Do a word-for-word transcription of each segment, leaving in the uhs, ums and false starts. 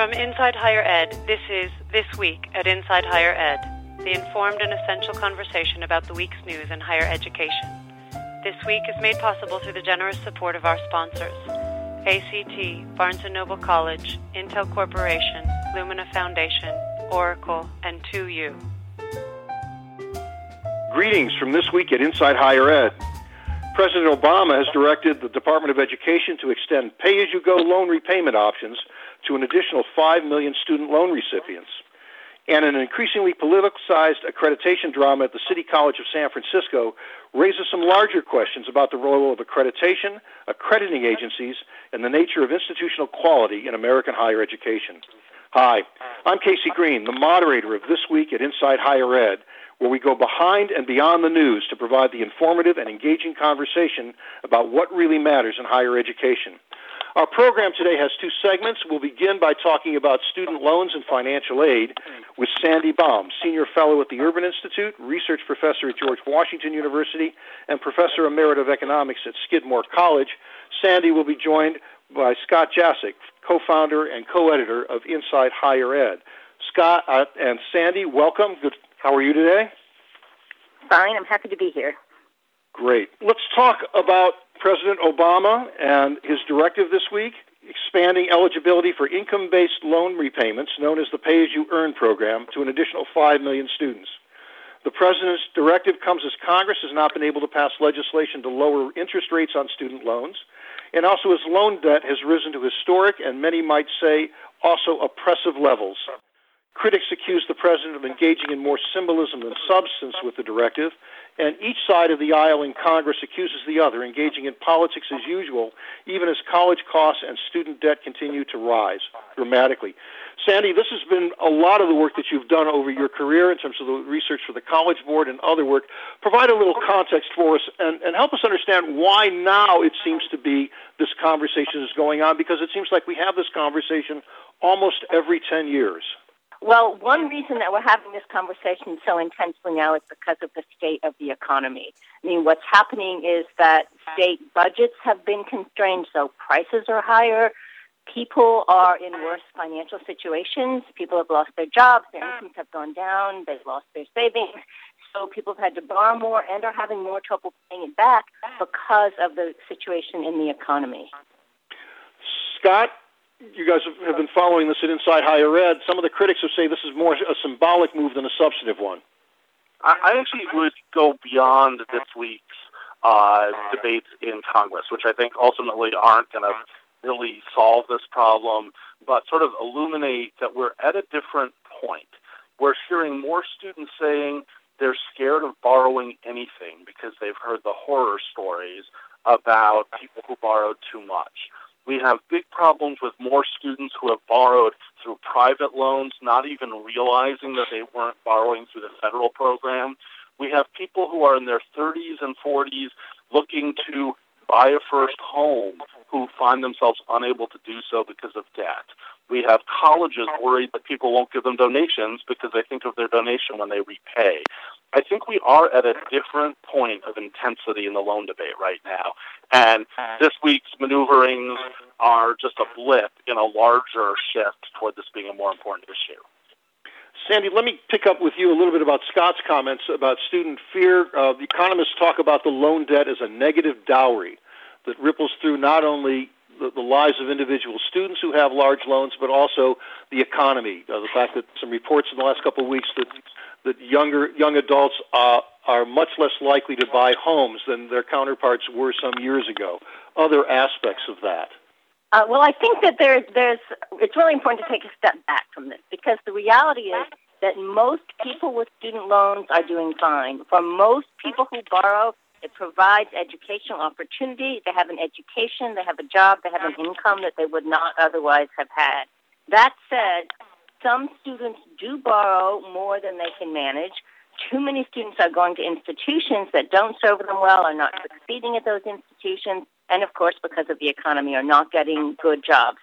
From Inside Higher Ed, this is This Week at Inside Higher Ed, the informed and essential conversation about the week's news in higher education. This week is made possible through the generous support of our sponsors: A C T, Barnes and Noble College, Intel Corporation, Lumina Foundation, Oracle, and two U. Greetings from This Week at Inside Higher Ed. President Obama has directed the Department of Education to extend pay-as-you-go loan repayment options to an additional five million student loan recipients. And an increasingly politicized accreditation drama at the City College of San Francisco raises some larger questions about the role of accreditation, accrediting agencies, and the nature of institutional quality in American higher education. Hi, I'm Casey Green, the moderator of This Week at Inside Higher Ed, where we go behind and beyond the news to provide the informative and engaging conversation about what really matters in higher education. Our program today has two segments. We'll begin by talking about student loans and financial aid with Sandy Baum, Senior Fellow at the Urban Institute, Research Professor at George Washington University, and Professor Emerit of Economics at Skidmore College. Sandy will be joined by Scott Jasek, co-founder and co-editor of Inside Higher Ed. Scott uh, and Sandy, welcome. Good. How are you today? Fine. I'm happy to be here. Great. Let's talk about President Obama and his directive this week, expanding eligibility for income-based loan repayments, known as the Pay-As-You-Earn program, to an additional five million students. The president's directive comes as Congress has not been able to pass legislation to lower interest rates on student loans, and also as loan debt has risen to historic and many might say also oppressive levels. Critics accuse the president of engaging in more symbolism than substance with the directive, and each side of the aisle in Congress accuses the other, engaging in politics as usual, even as college costs and student debt continue to rise dramatically. Sandy, this has been a lot of the work that you've done over your career in terms of the research for the College Board and other work. Provide a little context for us and, and help us understand why now it seems to be this conversation is going on, because it seems like we have this conversation almost every ten years. Well, one reason that we're having this conversation so intensely now is because of the state of the economy. I mean, what's happening is that state budgets have been constrained, so prices are higher. People are in worse financial situations. People have lost their jobs. Their incomes have gone down. They've lost their savings. So people have had to borrow more and are having more trouble paying it back because of the situation in the economy. Scott? You guys have been following this at Inside Higher Ed. Some of the critics have said this is more a symbolic move than a substantive one. I actually would go beyond this week's uh, debates in Congress, which I think ultimately aren't going to really solve this problem, but sort of illuminate that we're at a different point. We're hearing more students saying they're scared of borrowing anything because they've heard the horror stories about people who borrowed too much. We have big problems with more students who have borrowed through private loans, not even realizing that they weren't borrowing through the federal program. We have people who are in their thirties and forties looking to buy a first home who find themselves unable to do so because of debt. We have colleges worried that people won't give them donations because they think of their donation when they repay. I think we are at a different point of intensity in the loan debate right now. And this week's maneuverings are just a blip in a larger shift toward this being a more important issue. Sandy, let me pick up with you a little bit about Scott's comments about student fear. Uh, the economists talk about the loan debt as a negative dowry that ripples through not only the, the lives of individual students who have large loans, but also the economy. Uh, the fact that some reports in the last couple of weeks that that younger young adults uh, are much less likely to buy homes than their counterparts were some years ago. Other aspects of that. Uh, well, I think that there, there's. It's really important to take a step back from this, because the reality is that most people with student loans are doing fine. For most people who borrow, it provides educational opportunity. They have an education, they have a job, they have an income that they would not otherwise have had. That said, some students do borrow more than they can manage. Too many students are going to institutions that don't serve them well, are not succeeding at those institutions, and of course, because of the economy, are not getting good jobs.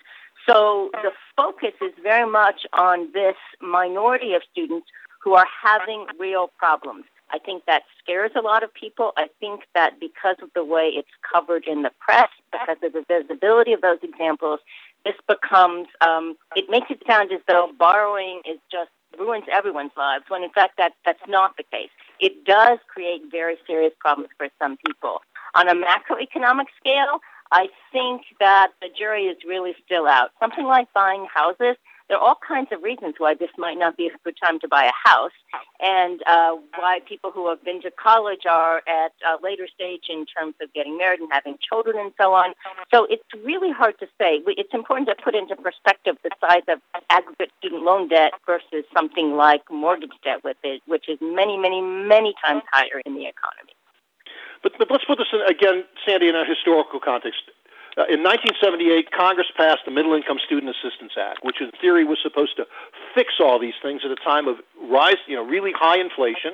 So the focus is very much on this minority of students who are having real problems. I think that scares a lot of people. I think that because of the way it's covered in the press, because of the visibility of those examples, this becomes, um, it makes it sound as though borrowing is just ruins everyone's lives, when in fact that, that's not the case. It does create very serious problems for some people. On a macroeconomic scale, I think that the jury is really still out. Something like buying houses, there are all kinds of reasons why this might not be a good time to buy a house, and uh, why people who have been to college are at a later stage in terms of getting married and having children and so on. So it's really hard to say. It's important to put into perspective the size of aggregate student loan debt versus something like mortgage debt with it, which is many, many, many times higher in the economy. But, but let's put this in, again, Sandy, in a historical context. Uh, in nineteen seventy-eight, Congress passed the Middle Income Student Assistance Act, which in theory was supposed to fix all these things at a time of rise, you know, really high inflation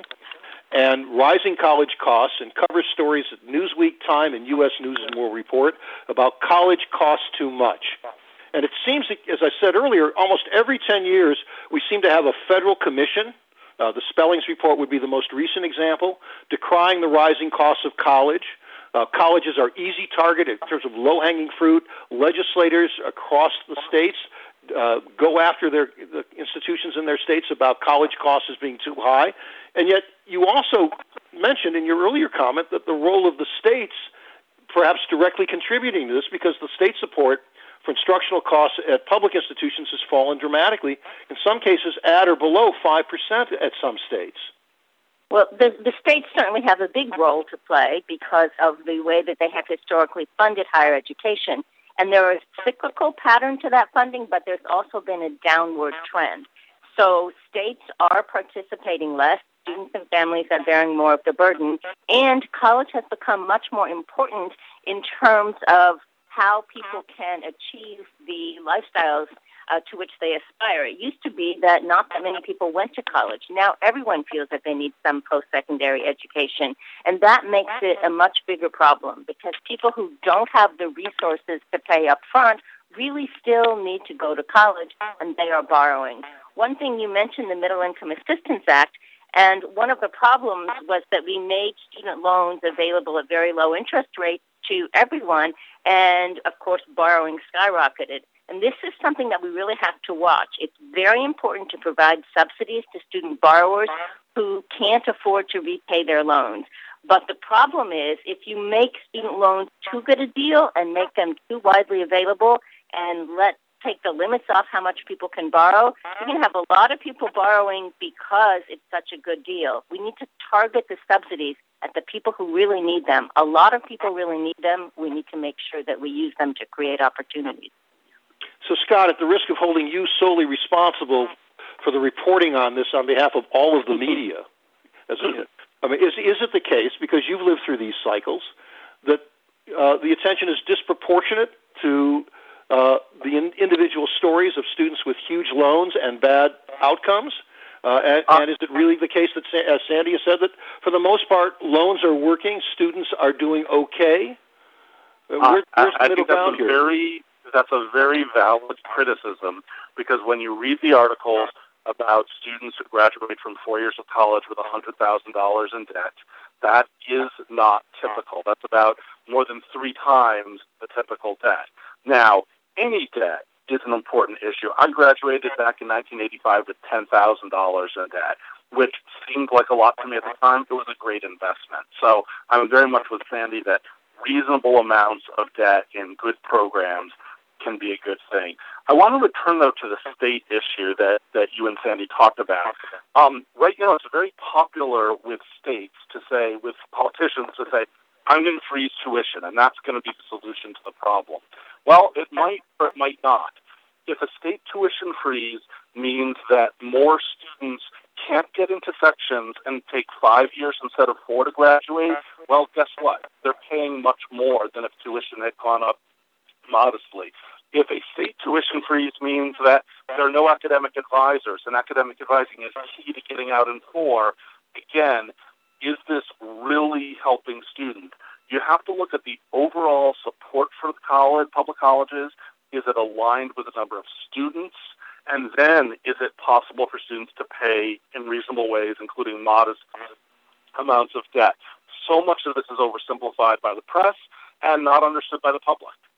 and rising college costs, and covers stories at Newsweek, Time, and U S News and World Report about college costs too much. And it seems, as I said earlier, almost every ten years we seem to have a federal commission. Uh, the Spellings Report would be the most recent example, decrying the rising costs of college. Uh, colleges are easy target in terms of low-hanging fruit. Legislators across the states uh, go after their the institutions in their states about college costs as being too high. And yet you also mentioned in your earlier comment that the role of the states perhaps directly contributing to this, because the state support for instructional costs at public institutions has fallen dramatically, in some cases at or below five percent at some states. Well, the, the states certainly have a big role to play because of the way that they have historically funded higher education. And there is a cyclical pattern to that funding, but there's also been a downward trend. So states are participating less. Students and families are bearing more of the burden. And college has become much more important in terms of how people can achieve the lifestyles Uh, to which they aspire. It used to be that not that many people went to college. Now everyone feels that they need some post-secondary education, and that makes it a much bigger problem because people who don't have the resources to pay up front really still need to go to college, and they are borrowing. One thing you mentioned, the Middle Income Assistance Act, and one of the problems was that we made student loans available at very low interest rates to everyone, and of course borrowing skyrocketed. And this is something that we really have to watch. It's very important to provide subsidies to student borrowers who can't afford to repay their loans. But the problem is, if you make student loans too good a deal and make them too widely available and let take the limits off how much people can borrow, you're going to have a lot of people borrowing because it's such a good deal. We need to target the subsidies at the people who really need them. A lot of people really need them. We need to make sure that we use them to create opportunities. So, Scott, at the risk of holding you solely responsible for the reporting on this on behalf of all of the media, as a, I mean, is is it the case, because you've lived through these cycles, that uh, the attention is disproportionate to uh, the in, individual stories of students with huge loans and bad outcomes? Uh, and, and is it really the case that, as Sandy has said, that for the most part, loans are working, students are doing okay? Uh, where, where's I, I the middle think that's ground a here? very That's a very valid criticism, because when you read the articles about students who graduate from four years of college with one hundred thousand dollars in debt, that is not typical. That's about more than three times the typical debt. Now, any debt is an important issue. I graduated back in nineteen eighty-five with ten thousand dollars in debt, which seemed like a lot to me at the time. It was a great investment. So I'm very much with Sandy that reasonable amounts of debt in good programs can be a good thing. I want to return, though, to the state issue that, that you and Sandy talked about. Um, right now, it's very popular with states to say, with politicians to say, I'm going to freeze tuition, and that's going to be the solution to the problem. Well, it might or it might not. If a state tuition freeze means that more students can't get into sections and take five years instead of four to graduate, well, guess what? They're paying much more than if tuition had gone up modestly. If a state tuition freeze means that there are no academic advisors, and academic advising is key to getting out in four, again, is this really helping students? You have to look at the overall support for the college, public colleges. Is it aligned with the number of students? And then is it possible for students to pay in reasonable ways, including modest amounts of debt? So much of this is oversimplified by the press and not understood by the public.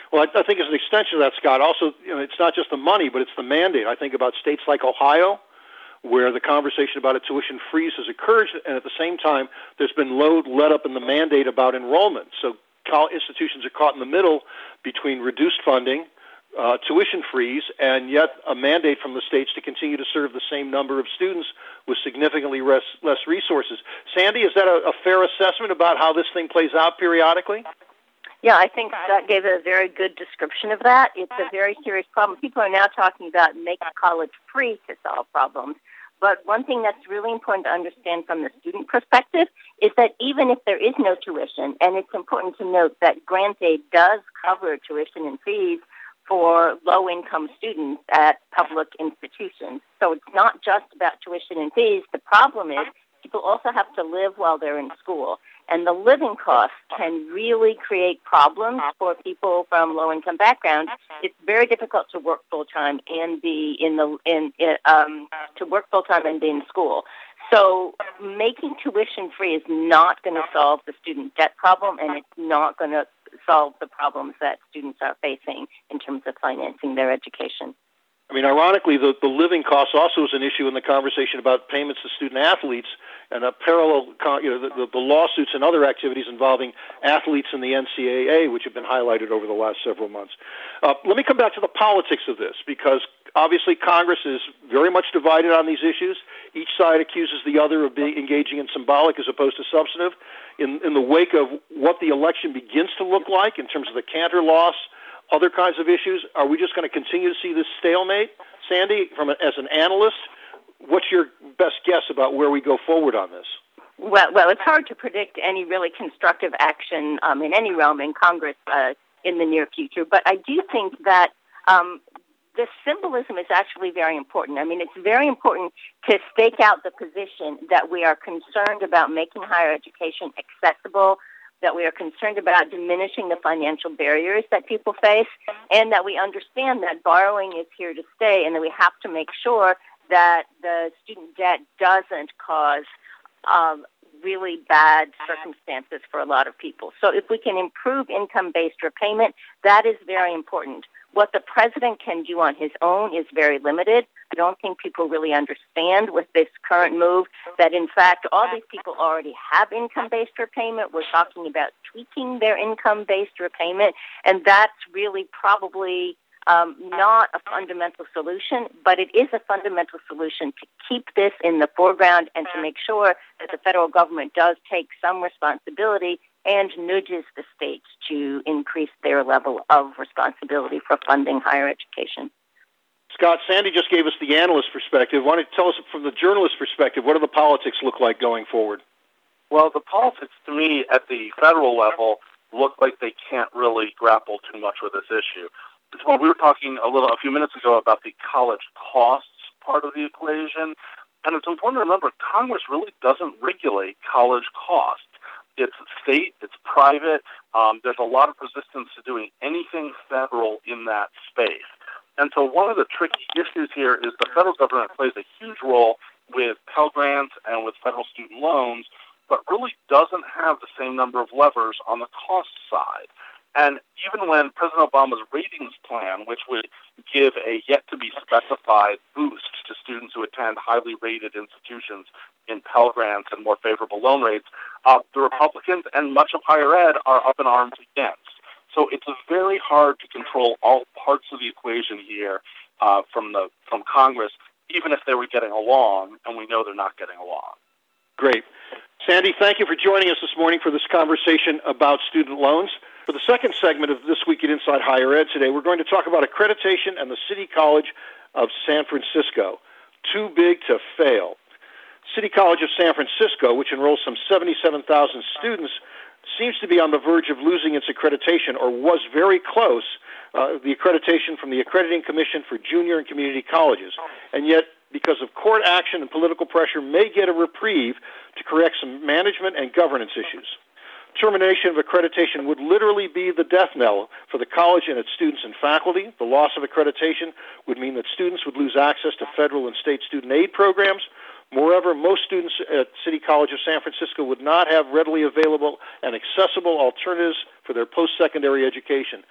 Well, I, I think as an extension of that, Scott, also, you know, it's not just the money, but it's the mandate. I think about states like Ohio, where the conversation about a tuition freeze has occurred, and at the same time, there's been low let up in the mandate about enrollment. So college institutions are caught in the middle between reduced funding, uh, tuition freeze, and yet a mandate from the states to continue to serve the same number of students with significantly less, less resources. Sandy, is that a, a fair assessment about how this thing plays out periodically? Yeah, I think Scott gave a very good description of that. It's a very serious problem. People are now talking about making college free to solve problems. But one thing that's really important to understand from the student perspective is that even if there is no tuition, and it's important to note that grant aid does cover tuition and fees for low-income students at public institutions. So it's not just about tuition and fees. The problem is people also have to live while they're in school. And the living costs can really create problems for people from low-income backgrounds. It's very difficult to work full-time and be in the in, in um, to work full-time and be in school. So making tuition free is not going to solve the student debt problem, and it's not going to solve the problems that students are facing in terms of financing their education. I mean, ironically, the, the living costs also is an issue in the conversation about payments to student athletes and a parallel, you know, the, the lawsuits and other activities involving athletes in the N C double A, which have been highlighted over the last several months. Uh, let me come back to the politics of this, because obviously Congress is very much divided on these issues. Each side accuses the other of being engaging in symbolic as opposed to substantive. In, in the wake of what the election begins to look like in terms of the Cantor loss, other kinds of issues, are we just going to continue to see this stalemate? Sandy, from a, as an analyst, what's your best guess about where we go forward on this? Well, well, it's hard to predict any really constructive action um, in any realm in Congress uh, in the near future, but I do think that um, the symbolism is actually very important. I mean, it's very important to stake out the position that we are concerned about making higher education accessible, that we are concerned about diminishing the financial barriers that people face, and that we understand that borrowing is here to stay, and that we have to make sure that the student debt doesn't cause um, really bad circumstances for a lot of people. So if we can improve income-based repayment, that is very important. What the president can do on his own is very limited. I don't think people really understand with this current move that, in fact, all these people already have income-based repayment. We're talking about tweaking their income-based repayment, and that's really probably um, not a fundamental solution, but it is a fundamental solution to keep this in the foreground and to make sure that the federal government does take some responsibility and nudges the states to increase their level of responsibility for funding higher education. Scott, Sandy just gave us the analyst perspective. Why don't you tell us from the journalist perspective, what do the politics look like going forward? Well, the politics, to me, at the federal level, look like they can't really grapple too much with this issue. So we were talking a little, a few minutes ago about the college costs part of the equation, and it's important to remember Congress really doesn't regulate college costs. It's state, it's private. Um, there's a lot of resistance to doing anything federal in that space. And so one of the tricky issues here is the federal government plays a huge role with Pell Grants and with federal student loans, but really doesn't have the same number of levers on the cost side. And even when President Obama's ratings plan, which would give a yet-to-be-specified boost to students who attend highly rated institutions in Pell Grants and more favorable loan rates, uh, the Republicans and much of higher ed are up in arms against. So it's very hard to control all parts of the equation here uh, from the from Congress, even if they were getting along, and we know they're not getting along. Great. Sandy, thank you for joining us this morning for this conversation about student loans. For the second segment of This Week at Inside Higher Ed today, we're going to talk about accreditation and the City College of San Francisco. Too big to fail. City College of San Francisco, which enrolls some seventy-seven thousand students, seems to be on the verge of losing its accreditation, or was very close, uh, the accreditation from the Accrediting Commission for Junior and Community Colleges. And yet, because of court action and political pressure, may get a reprieve to correct some management and governance issues. Termination of accreditation would literally be the death knell for the college and its students and faculty. The loss of accreditation would mean that students would lose access to federal and state student aid programs. Moreover, most students at City College of San Francisco would not have readily available and accessible alternatives for their post-secondary education.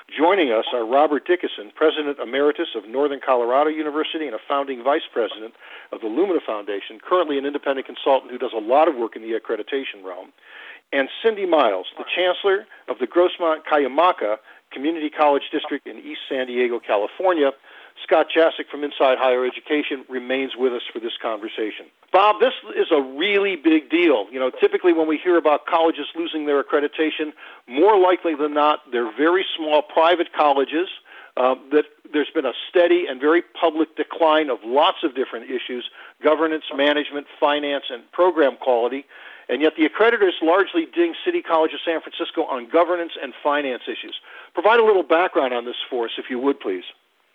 Joining us are Robert Dickerson, President Emeritus of Northern Colorado University and a founding Vice President of the Lumina Foundation, currently an independent consultant who does a lot of work in the accreditation realm, and Cindy Miles, the Chancellor of the Grossmont-Cuyamaca Community College District in East San Diego, California. Scott Jasek from Inside Higher Education remains with us for this conversation. Bob, this is a really big deal. You know, typically when we hear about colleges losing their accreditation, more likely than not, they're very small private colleges uh, that there's been a steady and very public decline of lots of different issues, governance, management, finance, and program quality. And yet the accreditors largely ding City College of San Francisco on governance and finance issues. Provide a little background on this for us, if you would, please.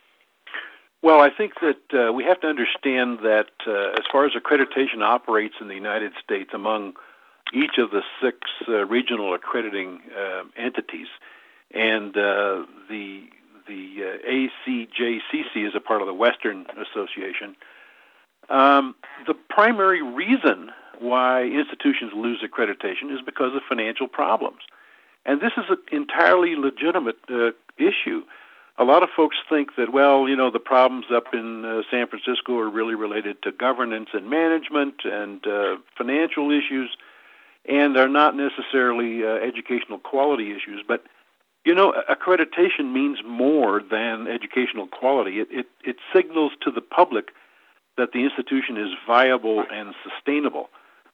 Well, I think that uh, we have to understand that uh, as far as accreditation operates in the United States among each of the six uh, regional accrediting uh, entities, and uh, the the uh, A C J C C is a part of the Western Association, um, the primary reason why institutions lose accreditation is because of financial problems. And this is an entirely legitimate uh, issue. A lot of folks think that, well, you know, the problems up in uh, San Francisco are really related to governance and management and uh, financial issues and are not necessarily uh, educational quality issues. But, you know, accreditation means more than educational quality. It, it, it signals to the public that the institution is viable and sustainable.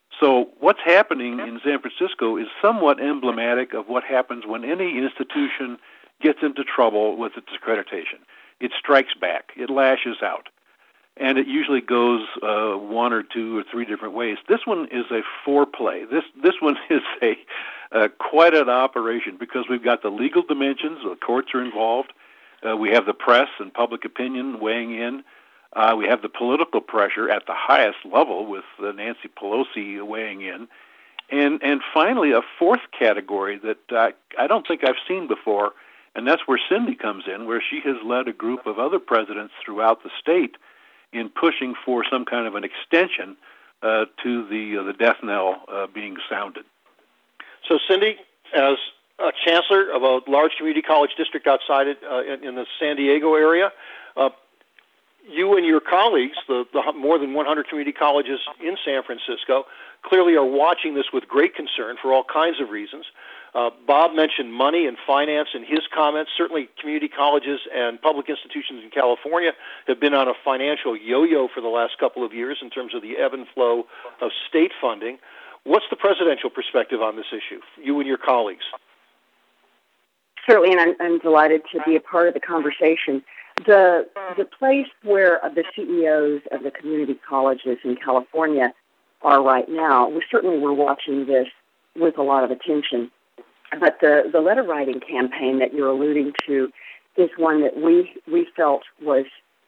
So what's happening in San Francisco is somewhat emblematic of what happens when any institution gets into trouble with its accreditation. It strikes back. It lashes out. And it usually goes uh, one or two or three different ways. This one is a foreplay. This this one is a uh, quite an operation because we've got the legal dimensions. The courts are involved. Uh, we have the press and public opinion weighing in. Uh, we have the political pressure at the highest level with uh, Nancy Pelosi weighing in. And and finally, a fourth category that uh, I don't think I've seen before, and that's where Cindy comes in, where she has led a group of other presidents throughout the state in pushing for some kind of an extension uh, to the uh, the death knell uh, being sounded. So, Cindy, as a chancellor of a large community college district outside it, uh, in, in the San Diego area, uh, you and your colleagues, the, the more than one hundred community colleges in San Francisco, clearly are watching this with great concern for all kinds of reasons. Uh, Bob mentioned money and finance in his comments. Certainly community colleges and public institutions in California have been on a financial yo-yo for the last couple of years in terms of the ebb and flow of state funding. What's the presidential perspective on this issue, you and your colleagues? Certainly, and I'm, I'm delighted to be a part of the conversation. The the place where the C E Os of the community colleges in California are right now, we certainly were watching this with a lot of attention. But the, the letter writing campaign that you're alluding to is one that we, we felt was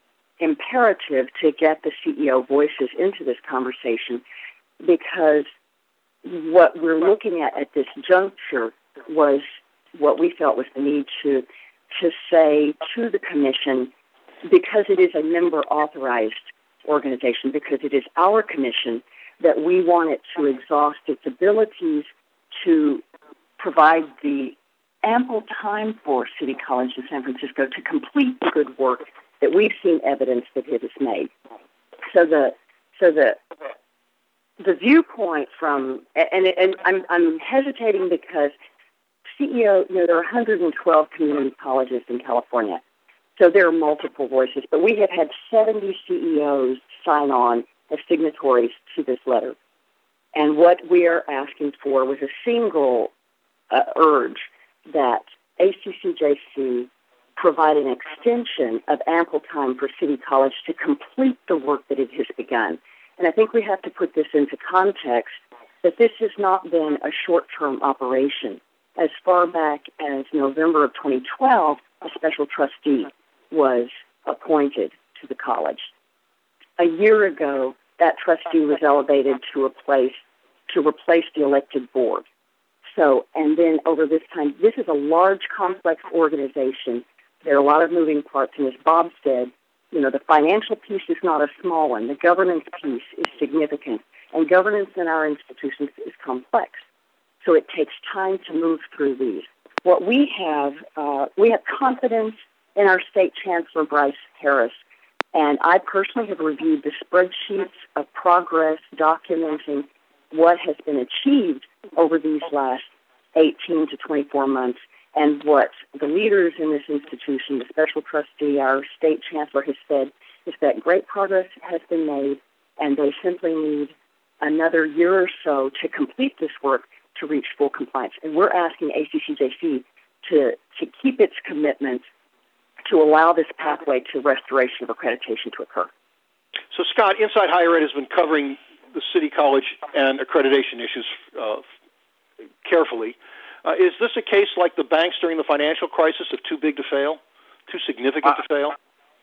imperative to get the C E O voices into this conversation, because what we're looking at at this juncture was what we felt was the need to to say to the commission, because it is a member-authorized organization, because it is our commission, that we want it to exhaust its abilities to provide the ample time for City College of San Francisco to complete the good work that we've seen evidence that it has made. So the so the the viewpoint from and and I'm I'm hesitating because C E O, you know, there are one hundred twelve community colleges in California, so there are multiple voices. But we have had seventy C E Os sign on as signatories to this letter, and what we are asking for was a single uh, urge that A C C J C provide an extension of ample time for City College to complete the work that it has begun. And I think we have to put this into context that this has not been a short-term operation. As far back as November of twenty twelve, a special trustee was appointed to the college. A year ago, that trustee was elevated to replace to replace the elected board. So, and then over this time, this is a large, complex organization. There are a lot of moving parts, and as Bob said, you know, the financial piece is not a small one. The governance piece is significant, and governance in our institutions is complex. So it takes time to move through these. what we have, uh, we have confidence in our state chancellor, Bryce Harris. And I personally have reviewed the spreadsheets of progress documenting what has been achieved over these last eighteen to twenty-four months, and what the leaders in this institution, the special trustee, our state chancellor, has said is that great progress has been made, and they simply need another year or so to complete this work to reach full compliance. And we're asking A C C J C to, to keep its commitment to allow this pathway to restoration of accreditation to occur. So, Scott, Inside Higher Ed has been covering the City College and accreditation issues uh, carefully. Uh, is this a case like the banks during the financial crisis of too big to fail, too significant uh, to fail?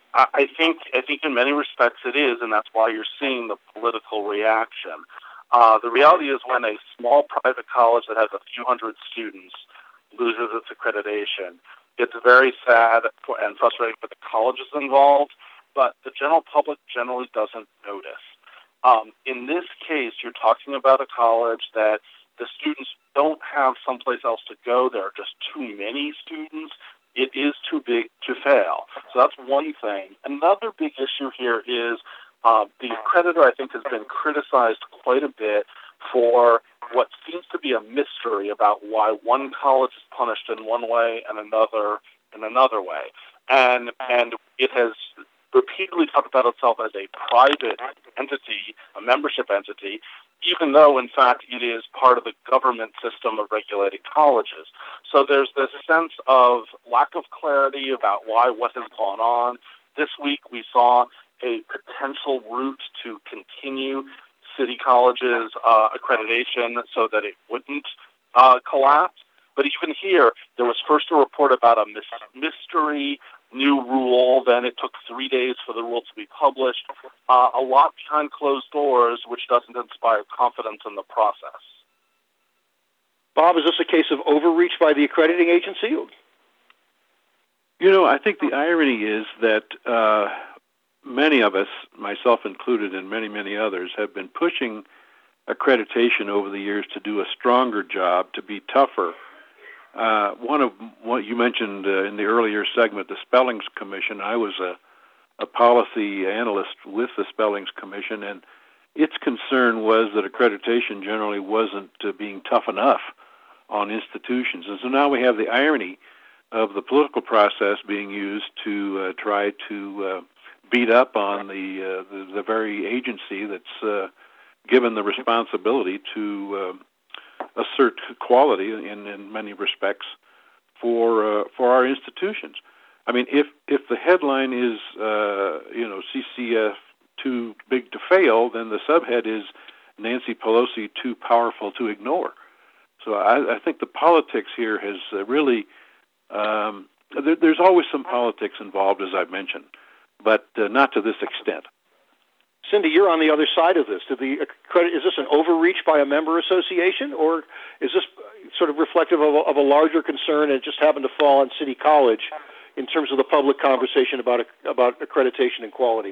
I think I think in many respects it is, and that's why you're seeing the political reaction. Uh, the reality is when a small private college that has a few hundred students loses its accreditation, it's very sad for, and frustrating for the colleges involved, but the general public generally doesn't notice. Um, in this case, you're talking about a college that the students don't have someplace else to go. There are just too many students. It is too big to fail. So that's one thing. Another big issue here is uh, the accreditor, I think, has been criticized quite a bit for what seems to be a mystery about why one college is punished in one way and another in another way. And and it has repeatedly talked about itself as a private entity, a membership entity, even though, in fact, it is part of the government system of regulating colleges. So there's this sense of lack of clarity about why, what has gone on. This week we saw a potential route to continue City College's uh, accreditation so that it wouldn't uh, collapse. But even here, there was first a report about a mis- mystery new rule, then it took three days for the rule to be published. Uh, a lot behind closed doors, which doesn't inspire confidence in the process. Bob, is this a case of overreach by the accrediting agency? You know, I think the irony is that uh, many of us, myself included and many, many others, have been pushing accreditation over the years to do a stronger job, to be tougher. Uh, one of what you mentioned uh, in the earlier segment, the Spellings Commission. I was a, a policy analyst with the Spellings Commission, and its concern was that accreditation generally wasn't uh, being tough enough on institutions. And so now we have the irony of the political process being used to uh, try to uh, beat up on the, uh, the the very agency that's uh, given the responsibility to uh, assert quality in, in many respects for uh, for our institutions. I mean, if if the headline is uh, you know C C F too big to fail, then the subhead is Nancy Pelosi too powerful to ignore. So I, I think the politics here has uh, really um, there, there's always some politics involved, as I've mentioned, but uh, not to this extent. Cindy, you're on the other side of this. Did the credit, is this an overreach by a member association, or is this sort of reflective of a, of a larger concern and it just happened to fall on City College in terms of the public conversation about about accreditation and quality?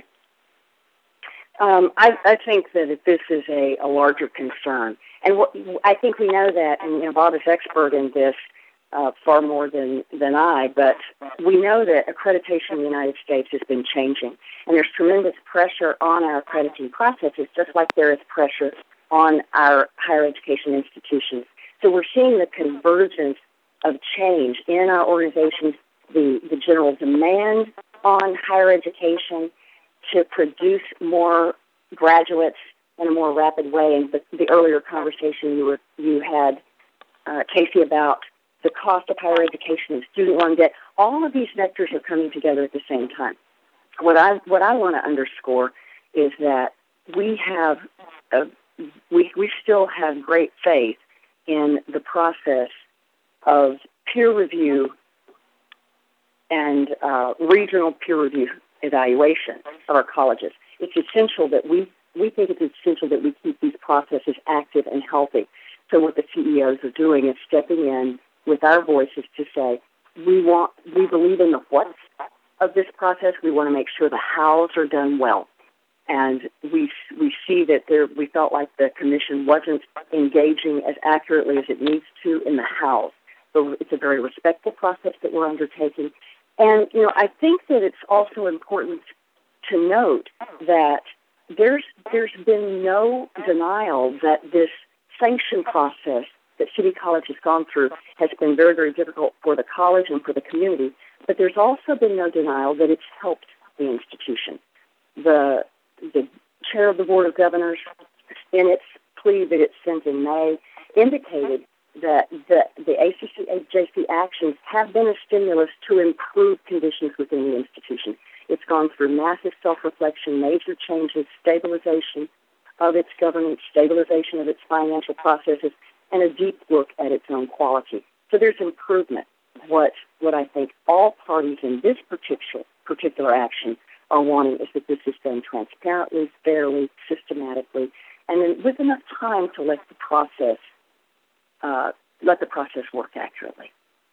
Um, I, I think that this is a, a larger concern. And what, I think we know that, and you know, Bob is expert in this uh, far more than, than I, but we know that accreditation in the United States has been changing. And there's tremendous pressure on our accrediting processes, just like there is pressure on our higher education institutions. So we're seeing the convergence of change in our organizations, the, the general demand on higher education to produce more graduates in a more rapid way. And the, the earlier conversation you were you had, uh, Casey, about the cost of higher education and student loan debt, all of these vectors are coming together at the same time. What I what I want to underscore is that we have a, we we still have great faith in the process of peer review and uh, regional peer review evaluation of our colleges. It's essential that we we think it's essential that we keep these processes active and healthy. So what the C E Os are doing is stepping in with our voices to say we want we believe in the what's of this process. We want to make sure the hows are done well. And we we see that there we felt like the commission wasn't engaging as accurately as it needs to in the hows. So it's a very respectful process that we're undertaking. And, you know, I think that it's also important to note that there's there's been no denial that this sanction process that City College has gone through has been very, very difficult for the college and for the community. But there's also been no denial that it's helped the institution. The the chair of the Board of Governors, in its plea that it sent in May, indicated that the, the A C C J C actions have been a stimulus to improve conditions within the institution. It's gone through massive self-reflection, major changes, stabilization of its governance, stabilization of its financial processes, and a deep look at its own quality. So there's improvement. What what I think all parties in this particular particular action are wanting is that this is done transparently, fairly, systematically, and then with enough time to let the process uh, let the process work accurately.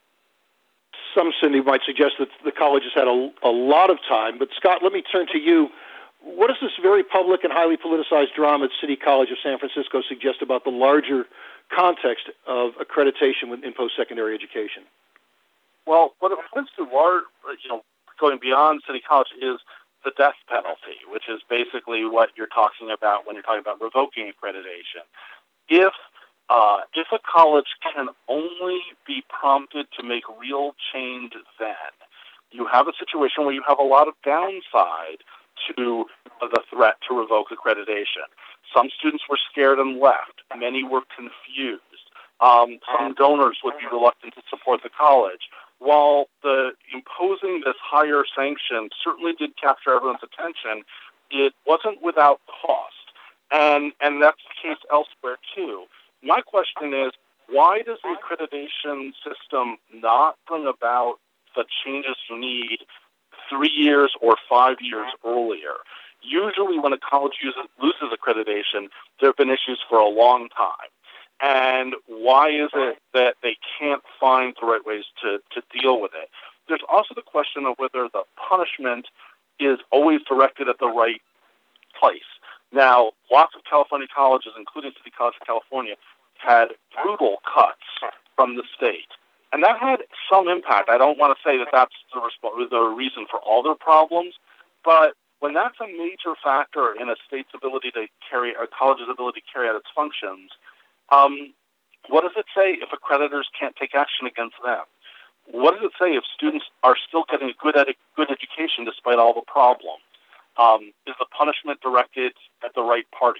Some, Cindy, might suggest that the college has had a, a lot of time, but Scott, let me turn to you. What does this very public and highly politicized drama at City College of San Francisco suggest about the larger context of accreditation in post-secondary education? Well, what it points to, large, you know, going beyond City College, is the death penalty, which is basically what you're talking about when you're talking about revoking accreditation. If uh, if a college can only be prompted to make real change, then you have a situation where you have a lot of downside to the threat to revoke accreditation. Some students were scared and left. Many were confused. Um, some donors would be reluctant to support the college. While the imposing this higher sanction certainly did capture everyone's attention, it wasn't without cost. And and that's the case elsewhere, too. My question is, why does the accreditation system not bring about the changes you need three years or five years earlier? Usually when a college uses, loses accreditation, there have been issues for a long time. And why is it that they can't find the right ways to, to deal with it? There's also the question of whether the punishment is always directed at the right place. Now, lots of California colleges, including City College of California, had brutal cuts from the state. And that had some impact. I don't want to say that that's the, resp- the reason for all their problems, but when that's a major factor in a state's ability to carry, a college's ability to carry out its functions, um, what does it say if accreditors can't take action against them? What does it say if students are still getting a good, ed- good education despite all the problems? Um, is the punishment directed at the right party?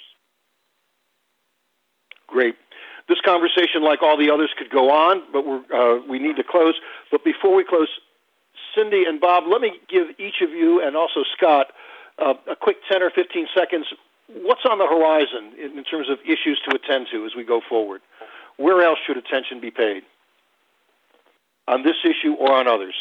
Great. This conversation, like all the others, could go on, but we're, uh, we need to close. But before we close, Cindy and Bob, let me give each of you and also Scott uh, a quick ten or fifteen seconds. What's on the horizon in, in terms of issues to attend to as we go forward? Where else should attention be paid? On this issue or on others?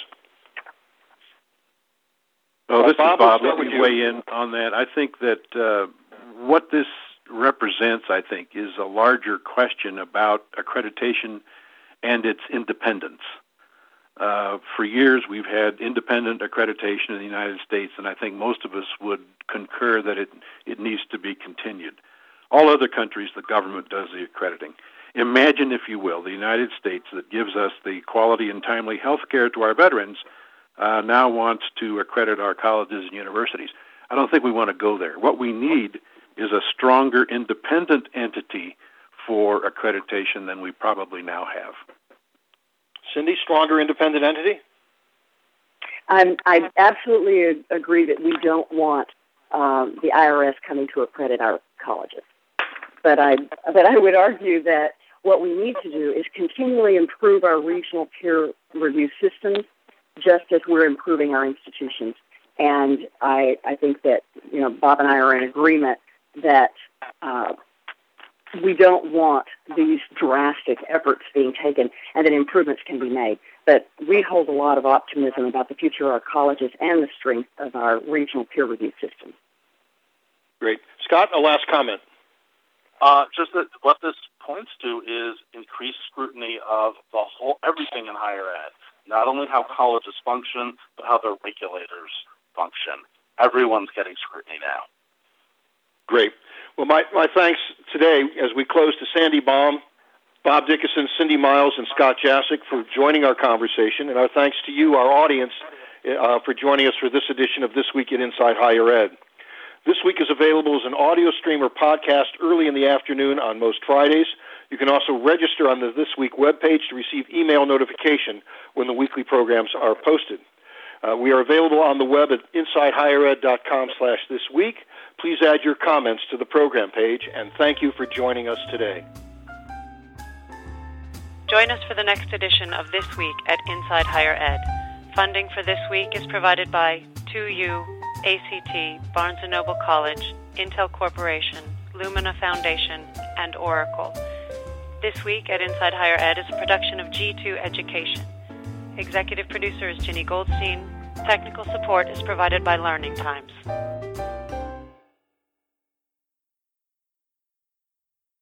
Oh, this Bob, is Bob. Let me weigh in on that. I think that uh, what this represents, I think, is a larger question about accreditation and its independence. Uh, for years, we've had independent accreditation in the United States, and I think most of us would concur that it, it needs to be continued. All other countries, the government does the accrediting. Imagine, if you will, the United States that gives us the quality and timely health care to our veterans uh, now wants to accredit our colleges and universities. I don't think we want to go there. What we need is a stronger independent entity for accreditation than we probably now have. Cindy, stronger independent entity? I'm, I absolutely agree that we don't want um, the I R S coming to accredit our colleges. But I, but I would argue that what we need to do is continually improve our regional peer review systems, just as we're improving our institutions. And I, I think that, you know, Bob and I are in agreement that uh, we don't want these drastic efforts being taken and that improvements can be made. But we hold a lot of optimism about the future of our colleges and the strength of our regional peer review system. Great. Scott, a last comment. Uh, just that what this points to is increased scrutiny of the whole, everything in higher ed. Not only how colleges function, but how their regulators function. Everyone's getting scrutiny now. Great. Well, my, my thanks today as we close to Sandy Baum, Bob Dickerson, Cindy Miles, and Scott Jasick for joining our conversation, and our thanks to you, our audience, uh, for joining us for this edition of This Week at Inside Higher Ed. This Week is available as an audio stream or podcast early in the afternoon on most Fridays. You can also register on the This Week webpage to receive email notification when the weekly programs are posted. Uh, we are available on the web at inside higher ed dot com slash this week. Please add your comments to the program page, and thank you for joining us today. Join us for the next edition of This Week at Inside Higher Ed. Funding for This Week is provided by two U, A C T, Barnes and Noble College, Intel Corporation, Lumina Foundation, and Oracle. This Week at Inside Higher Ed is a production of G two Education. Executive producer is Ginny Goldstein. Technical support is provided by Learning Times.